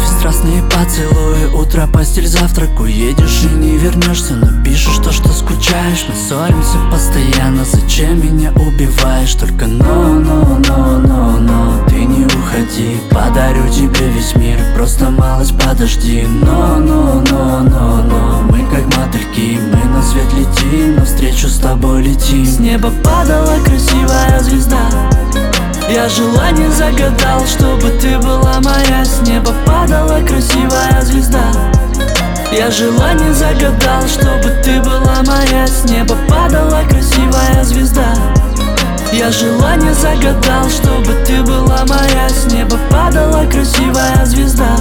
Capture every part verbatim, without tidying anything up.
страстные поцелуи, утро, постель, завтрак. Уедешь и не вернешься, но пишешь то, что скучаешь. Мы ссоримся постоянно, зачем меня убиваешь? Только но, но, но, но, но ты не уходи, подарю тебе весь мир, просто малость подожди. Но, но, но, но, но мы как мотыльки, мы на свет летим, навстречу с тобой летим. С неба падала красивая звезда, я желание загадал, чтобы ты была моя. С неба падала красивая звезда, я желание загадал, чтобы ты была моя. С неба падала красивая звезда, я желание загадал, чтобы ты была моя. С неба падала красивая звезда,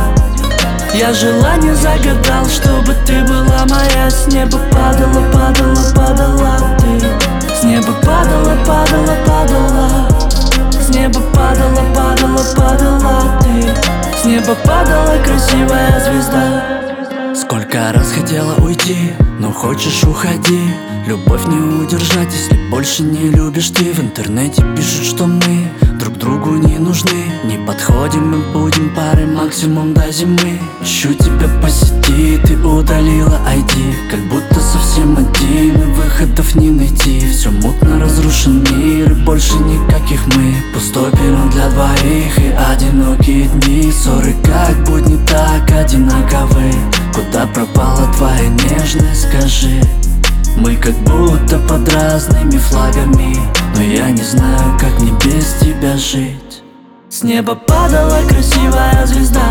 я желание загадал, чтобы ты была моя. С неба падала, падала, падала ты. С неба падала, падала, падала. С неба падала, падала, падала ты. С неба падала красивая звезда. Сколько раз хотела уйти, но хочешь уходи. Любовь не удержать, если больше не любишь ты. В интернете пишут, что мы друг другу не нужны. Не подходим, мы будем парой максимум до зимы. Ищу тебя по сети, ты удалила ай ди, как будто совсем один, и выходов не найти. Все мутно, разрушен мир, и больше никаких мы. Пустой перрон для двоих и одинокие дни. Ссоры как будни, так одинаковы. Куда пропала твоя нежность, скажи? Мы как будто под разными флагами, но я не знаю, как мне без тебя жить. С неба падала красивая звезда,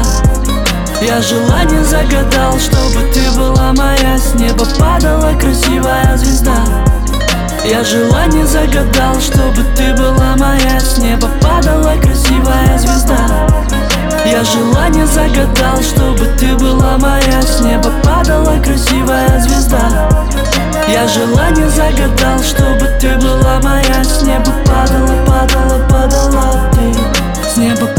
я желание загадал, чтобы ты была моя. С неба падала красивая звезда, я желание загадал, чтобы ты была моя. С неба падала красивая звезда, я желание загадал, чтобы ты была моя. С неба падала красивая звезда, я желание загадал, чтобы ты была моя. С неба падала, падала, падала ты. С неба